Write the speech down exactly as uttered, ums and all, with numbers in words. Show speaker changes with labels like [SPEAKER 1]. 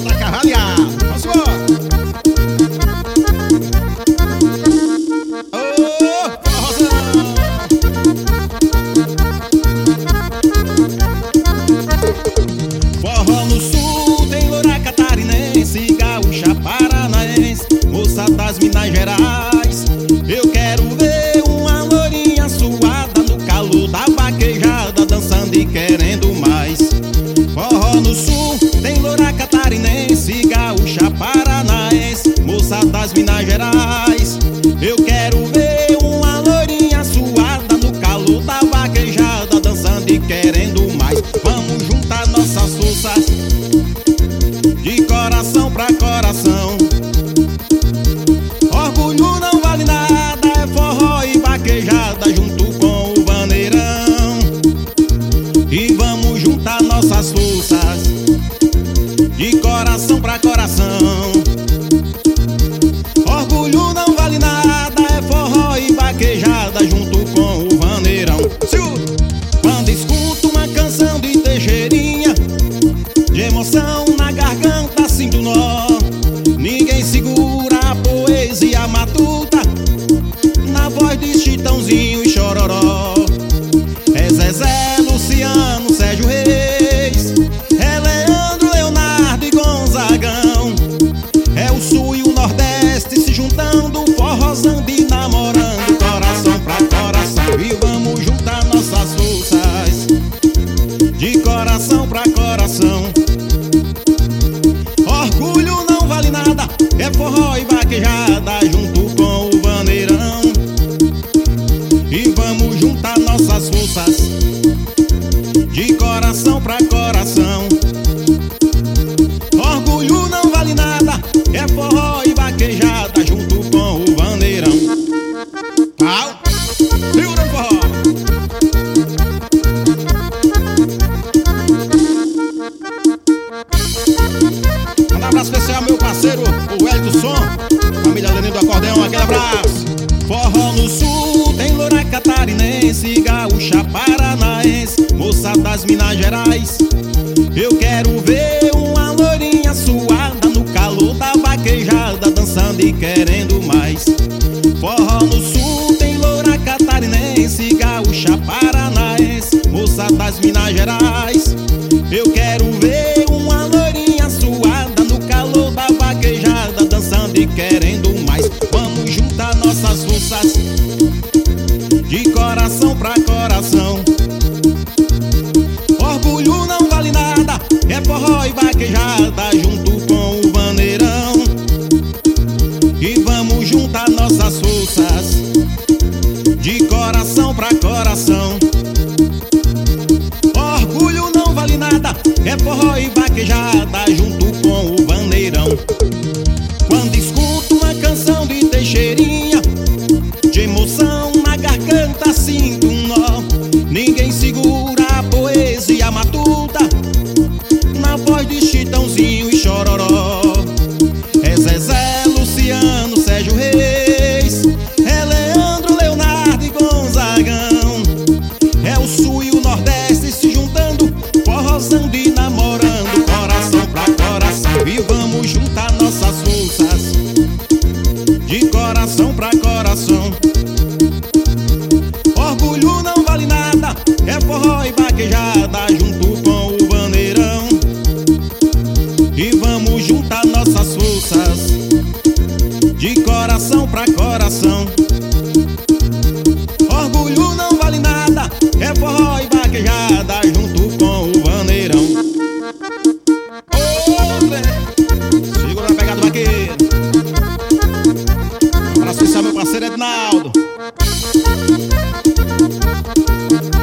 [SPEAKER 1] da Carvalhada. Vamos embora. Ô, forrozão. Forró no sul tem loura catarinense, gaúcha paranaense, moça das Minas Gerais. Eu quero ver uma lourinha suada no calor da vaquejada, dançando e querendo mais. Forró no sul tem loura catarinense, gaúcha paranaense, moça das Minas Gerais. Eu quero ver uma lourinha suada no calor da vaquejada, dançando e querendo mais. Vamos juntar nossas forças, de coração pra coração. Orgulho não vale nada, é forró e vaquejada junto com o vaneirão. E vamos juntar nossas forças, de coração pra coração. Orgulho não vale nada, é forró e vaquejada junto com o vaneirão. Quando escuto uma canção de Teixeirinha, de emoção na garganta sinto nó. Ninguém segura a poesia matuta, na voz de Chitãozinho e Chororó. É Zezé, Luciano, Sérgio Reis, é Leandro, Leonardo e Gonzagão. É o sul e o nordeste se juntando, forrozando e namorando, coração pra coração. E vamos juntar nossas forças, de coração pra coração. Orgulho não vale nada, é forró e vaquejada junto com o vaneirão. E vamos juntar nossas forças, de coração pra coração. Orgulho não vale nada, é forró e vaquejada junto com o vaneirão. Au! Segura o forró! Um abraço especial meu parceiro, o Hélio do Som, família Leninho do Acordeão, aquele abraço. Forró no sul tem loura catarinense, gaúcha paranaense, moça das Minas Gerais. Eu quero ver uma lourinha suada no calor da vaquejada, dançando e querendo mais. Forró no sul tem loura catarinense, gaúcha paranaense, moça das Minas Gerais. Eu quero ver uma lourinha suada no calor da vaquejada, dançando e querendo mais. Vamos juntar nossas forças, de coração pra coração. Orgulho não vale nada, é forró e vaquejada junto com o vaneirão. E vamos juntar nossas forças, de coração pra coração. Orgulho não vale nada, é forró e vaquejada junto com o vaneirão. Quando escuto uma canção de Teixeirinha, de emoção na garganta sinto um nó. Ninguém segura a poesia matuta, na voz de Chitãozinho e Chororó. É Zezé, Luciano, Sérgio Reis, é Leandro, Leonardo e Gonzagão. É o sul e o nordeste se juntando, forrozando e namorando, coração pra coração. E vamos juntar nossas forças, de coração pra coração. Orgulho não vale nada, é forró e vaquejada junto com o vaneirão. E vamos juntar nossas forças, de coração pra coração. Orgulho não vale nada, é forró e vaquejada junto com o vaneirão. Ô, Zé, segura na pegada do vaqueiro. Um abraço especial meu parceiro Ednaldo.